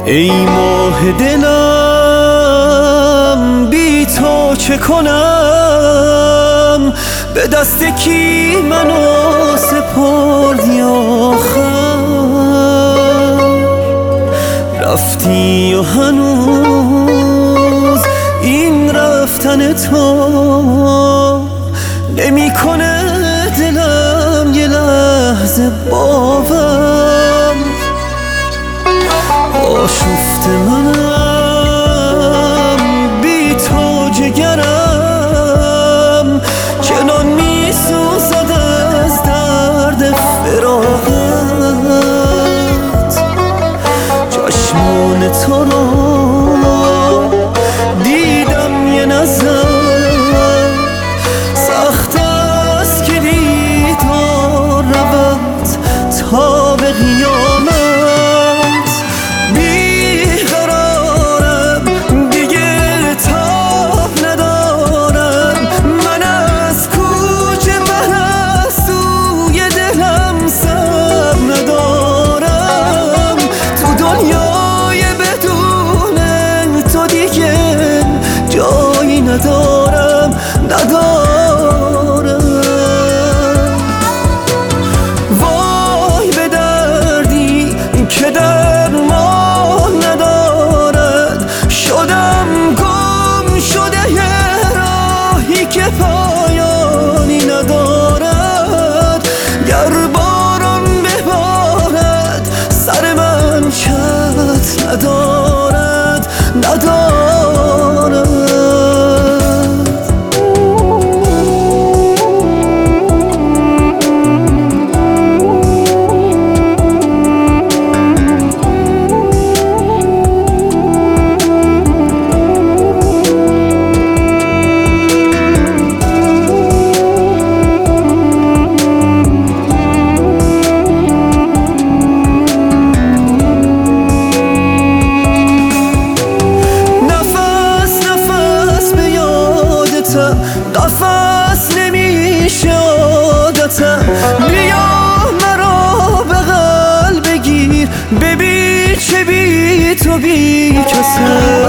ای ماه دلم بی تو چه کنم؟ به دست کی منو سپردی آخر؟ رفتی و هنوز این رفتن تو نمیکنه دلم یه لحظه باور. آشفت منم بی تو جگرم چنان میسوزد از درد فراقت. چشمان تو رو دیدم یه نظر، سخت است که دیدار رود تا به قیامت. ندارم وای به دردی که درمان ندارد. شدم گم شده یه راهی که پایانی ندارد. گر باران ببارد سر من چت ندارد. قفص نمیشه عادتم. بیا مرا بغل بگیر، ببین چه بی تو بی کسم.